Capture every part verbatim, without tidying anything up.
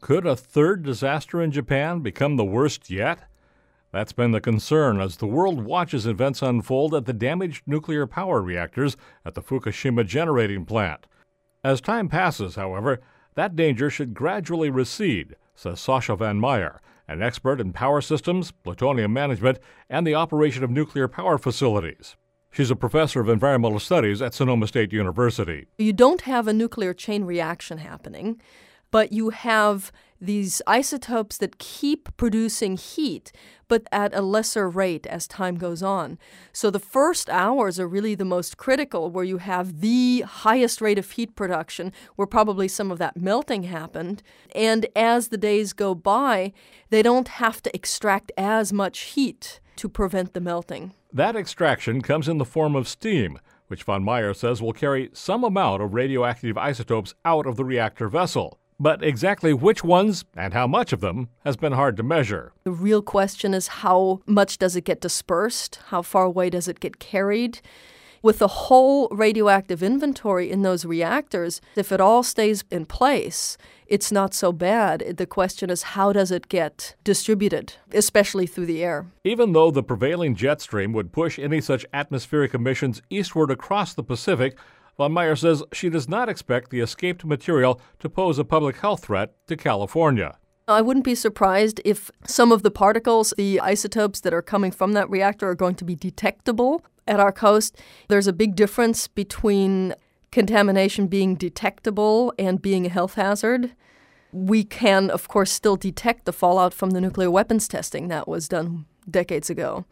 Could a third disaster in Japan become the worst yet? That's been the concern as the world watches events unfold at the damaged nuclear power reactors at the Fukushima generating plant. As time passes, however, that danger should gradually recede, says Sascha van Meyer, an expert in power systems, plutonium management, and the operation of nuclear power facilities. She's a professor of environmental studies at Sonoma State University. You don't have a nuclear chain reaction happening, but you have these isotopes that keep producing heat, but at a lesser rate as time goes on. So the first hours are really the most critical, where you have the highest rate of heat production, where probably some of that melting happened. And as the days go by, they don't have to extract as much heat to prevent the melting. That extraction comes in the form of steam, which von Meyer says will carry some amount of radioactive isotopes out of the reactor vessel. But exactly which ones and how much of them has been hard to measure. The real question is, how much does it get dispersed? How far away does it get carried? With the whole radioactive inventory in those reactors, if it all stays in place, it's not so bad. The question is, how does it get distributed, especially through the air? Even though the prevailing jet stream would push any such atmospheric emissions eastward across the Pacific, von Meyer says she does not expect the escaped material to pose a public health threat to California. I wouldn't be surprised if some of the particles, the isotopes that are coming from that reactor, are going to be detectable at our coast. There's a big difference between contamination being detectable and being a health hazard. We can, of course, still detect the fallout from the nuclear weapons testing that was done decades ago.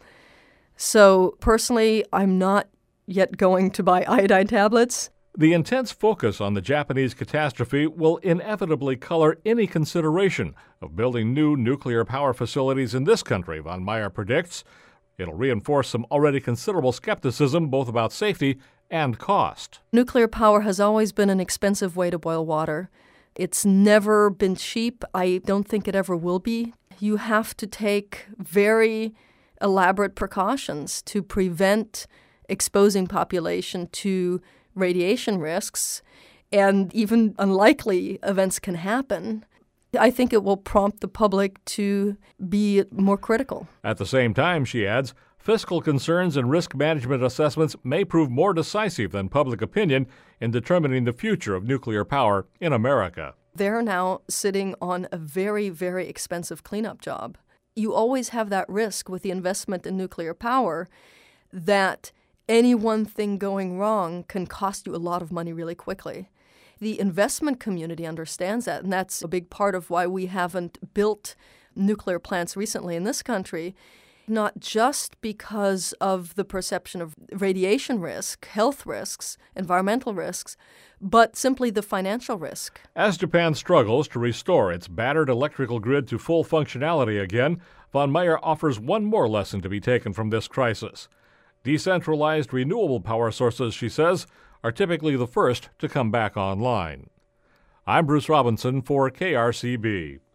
So personally, I'm not yet going to buy iodine tablets. The intense focus on the Japanese catastrophe will inevitably color any consideration of building new nuclear power facilities in this country, von Meyer predicts. It'll reinforce some already considerable skepticism both about safety and cost. Nuclear power has always been an expensive way to boil water. It's never been cheap. I don't think it ever will be. You have to take very elaborate precautions to prevent exposing population to radiation risks, and even unlikely events can happen. I think it will prompt the public to be more critical. At the same time, she adds, fiscal concerns and risk management assessments may prove more decisive than public opinion in determining the future of nuclear power in America. They're now sitting on a very, very expensive cleanup job. You always have that risk with the investment in nuclear power that any one thing going wrong can cost you a lot of money really quickly. The investment community understands that, and that's a big part of why we haven't built nuclear plants recently in this country, not just because of the perception of radiation risk, health risks, environmental risks, but simply the financial risk. As Japan struggles to restore its battered electrical grid to full functionality again, von Meyer offers one more lesson to be taken from this crisis. Decentralized renewable power sources, she says, are typically the first to come back online. I'm Bruce Robinson for K R C B.